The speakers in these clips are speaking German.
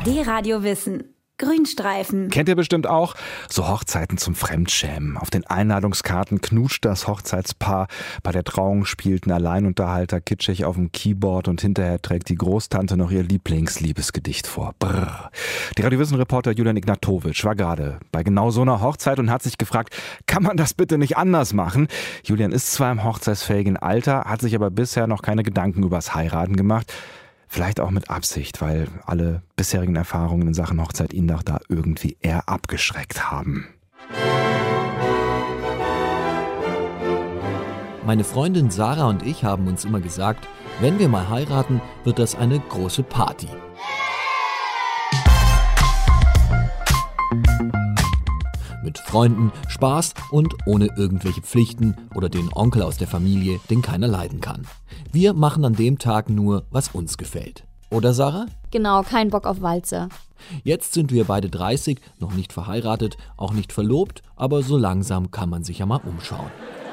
D-Radio Wissen. Grünstreifen. Kennt ihr bestimmt auch. So Hochzeiten zum Fremdschämen. Auf den Einladungskarten knutscht das Hochzeitspaar. Bei der Trauung spielt ein Alleinunterhalter kitschig auf dem Keyboard und hinterher trägt die Großtante noch ihr Lieblingsliebesgedicht vor. Brrr. Die Radio Wissen-Reporter Julian Ignatowitsch war gerade bei genau so einer Hochzeit und hat sich gefragt, kann man das bitte nicht anders machen? Julian ist zwar im hochzeitsfähigen Alter, hat sich aber bisher noch keine Gedanken übers Heiraten gemacht. Vielleicht auch mit Absicht, weil alle bisherigen Erfahrungen in Sachen Hochzeit ihn doch da irgendwie eher abgeschreckt haben. Meine Freundin Sarah und ich haben uns immer gesagt, wenn wir mal heiraten, wird das eine große Party. Mit Freunden, Spaß und ohne irgendwelche Pflichten oder den Onkel aus der Familie, den keiner leiden kann. Wir machen an dem Tag nur, was uns gefällt. Oder Sarah? Genau, kein Bock auf Walzer. Jetzt sind wir beide 30, noch nicht verheiratet, auch nicht verlobt, aber so langsam kann man sich ja mal umschauen.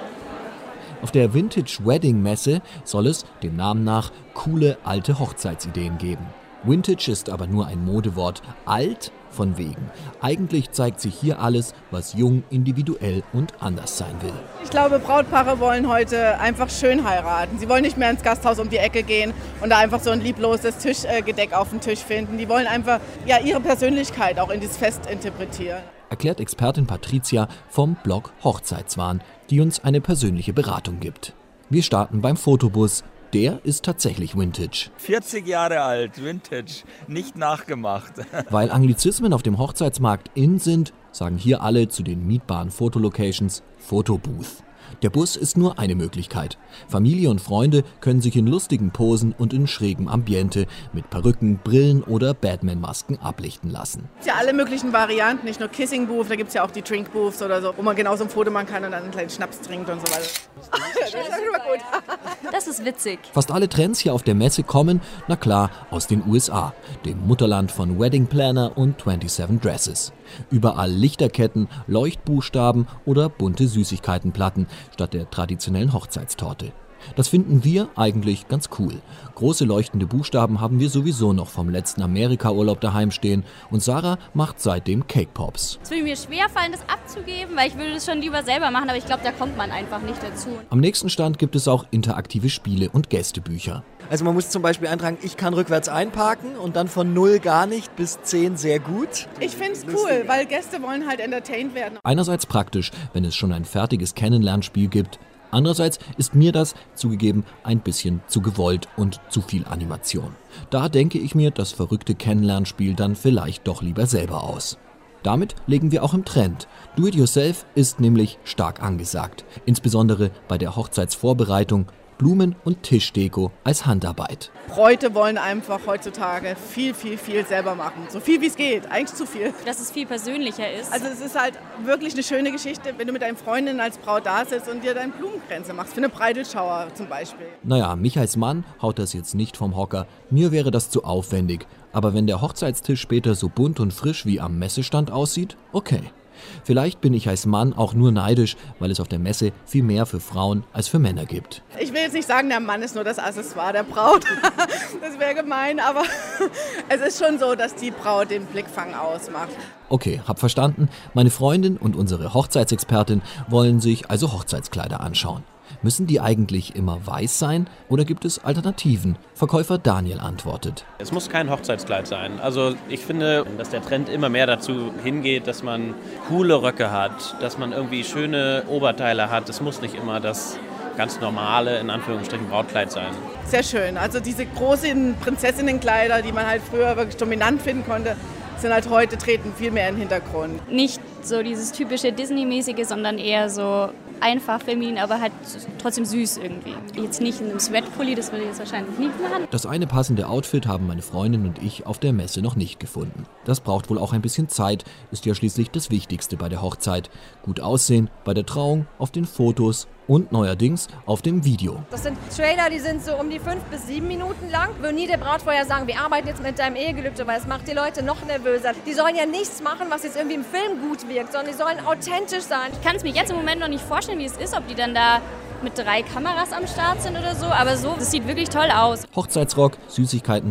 Auf der Vintage Wedding Messe soll es, dem Namen nach, coole alte Hochzeitsideen geben. Vintage ist aber nur ein Modewort. Alt von wegen. Eigentlich zeigt sich hier alles, was jung, individuell und anders sein will. Ich glaube, Brautpaare wollen heute einfach schön heiraten. Sie wollen nicht mehr ins Gasthaus um die Ecke gehen und da einfach so ein liebloses Tischgedeck auf dem Tisch finden. Die wollen einfach ihre Persönlichkeit auch in dieses Fest interpretieren. Erklärt Expertin Patricia vom Blog Hochzeitswahn, die uns eine persönliche Beratung gibt. Wir starten beim Fotobus. Der ist tatsächlich Vintage. 40 Jahre alt, Vintage, nicht nachgemacht. Weil Anglizismen auf dem Hochzeitsmarkt in sind, sagen hier alle zu den mietbaren Fotolocations Fotobooth. Der Bus ist nur eine Möglichkeit. Familie und Freunde können sich in lustigen Posen und in schrägem Ambiente mit Perücken, Brillen oder Batman-Masken ablichten lassen. Es gibt ja alle möglichen Varianten, nicht nur Kissing Booth, da gibt es ja auch die Drink Booths oder so, wo man genauso ein Foto machen kann und dann einen kleinen Schnaps trinkt und so weiter. Das ist schon mal gut. Das ist witzig. Fast alle Trends hier auf der Messe kommen, na klar, aus den USA, dem Mutterland von Wedding Planner und 27 Dresses. Überall Lichterketten, Leuchtbuchstaben oder bunte Süßigkeitenplatten statt der traditionellen Hochzeitstorte. Das finden wir eigentlich ganz cool. Große leuchtende Buchstaben haben wir sowieso noch vom letzten Amerika-Urlaub daheim stehen und Sarah macht seitdem Cake Pops. Es würde mir schwerfallen, das abzugeben, weil ich würde das schon lieber selber machen, aber ich glaube, da kommt man einfach nicht dazu. Am nächsten Stand gibt es auch interaktive Spiele und Gästebücher. Also man muss zum Beispiel eintragen, ich kann rückwärts einparken und dann von 0 gar nicht bis 10 sehr gut. Ich finde es cool, weil Gäste wollen halt entertained werden. Einerseits praktisch, wenn es schon ein fertiges Kennenlernspiel gibt. Andererseits ist mir das, zugegeben, ein bisschen zu gewollt und zu viel Animation. Da denke ich mir das verrückte Kennenlernspiel dann vielleicht doch lieber selber aus. Damit liegen wir auch im Trend. Do-it-yourself ist nämlich stark angesagt. Insbesondere bei der Hochzeitsvorbereitung. Blumen- und Tischdeko als Handarbeit. Bräute wollen einfach heutzutage viel selber machen. So viel wie es geht, eigentlich zu viel. Dass es viel persönlicher ist. Also es ist halt wirklich eine schöne Geschichte, wenn du mit deinen Freundinnen als Braut da sitzt und dir deine Blumenkränze machst. Für eine Bridal-Shower zum Beispiel. Naja, mich als Mann haut das jetzt nicht vom Hocker. Mir wäre das zu aufwendig. Aber wenn der Hochzeitstisch später so bunt und frisch wie am Messestand aussieht, okay. Vielleicht bin ich als Mann auch nur neidisch, weil es auf der Messe viel mehr für Frauen als für Männer gibt. Ich will jetzt nicht sagen, der Mann ist nur das Accessoire der Braut. Das wäre gemein, aber es ist schon so, dass die Braut den Blickfang ausmacht. Okay, hab verstanden. Meine Freundin und unsere Hochzeitsexpertin wollen sich also Hochzeitskleider anschauen. Müssen die eigentlich immer weiß sein oder gibt es Alternativen? Verkäufer Daniel antwortet. Es muss kein Hochzeitskleid sein. Also ich finde, dass der Trend immer mehr dazu hingeht, dass man coole Röcke hat, dass man irgendwie schöne Oberteile hat. Es muss nicht immer das ganz normale, in Anführungsstrichen, Brautkleid sein. Sehr schön. Also diese großen Prinzessinnenkleider, die man halt früher wirklich dominant finden konnte, sind halt heute treten viel mehr in den Hintergrund. Nicht so dieses typische Disney-mäßige, sondern eher so einfach feminin, aber halt trotzdem süß irgendwie. Jetzt nicht in einem Sweatpulli, das würde ich jetzt wahrscheinlich nicht machen. Das eine passende Outfit haben meine Freundin und ich auf der Messe noch nicht gefunden. Das braucht wohl auch ein bisschen Zeit, ist ja schließlich das Wichtigste bei der Hochzeit. Gut aussehen bei der Trauung, auf den Fotos und neuerdings auf dem Video. Das sind Trailer, die sind so um die 5 bis 7 Minuten lang. Ich würde nie der Braut vorher sagen, wir arbeiten jetzt mit deinem Ehegelübde, weil es macht die Leute noch nervöser. Die sollen ja nichts machen, was jetzt irgendwie im Film gut wirkt, sondern die sollen authentisch sein. Ich kann es mir jetzt im Moment noch nicht vorstellen, wie es ist, ob die dann da mit 3 Kameras am Start sind oder so, aber so, das sieht wirklich toll aus. Hochzeitsrock, Süßigkeitentisch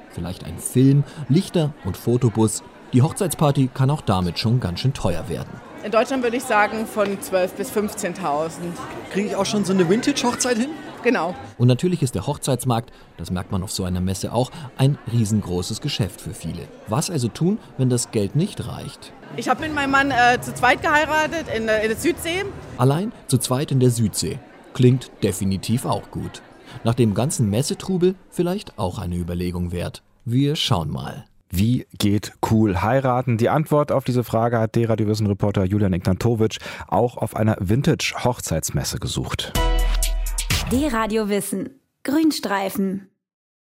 vielleicht ein Film, Lichter und Fotobus. Die Hochzeitsparty kann auch damit schon ganz schön teuer werden. In Deutschland würde ich sagen von 12.000 bis 15.000. Kriege ich auch schon so eine Vintage-Hochzeit hin? Genau. Und natürlich ist der Hochzeitsmarkt, das merkt man auf so einer Messe auch, ein riesengroßes Geschäft für viele. Was also tun, wenn das Geld nicht reicht? Ich habe mit meinem Mann zu zweit geheiratet in der Südsee. Allein zu zweit in der Südsee. Klingt definitiv auch gut. Nach dem ganzen Messetrubel vielleicht auch eine Überlegung wert. Wir schauen mal. Wie geht cool heiraten? Die Antwort auf diese Frage hat D-Radio-Wissen-Reporter Julian Ignatowitsch auch auf einer Vintage-Hochzeitsmesse gesucht. D-Radio Wissen. Grünstreifen.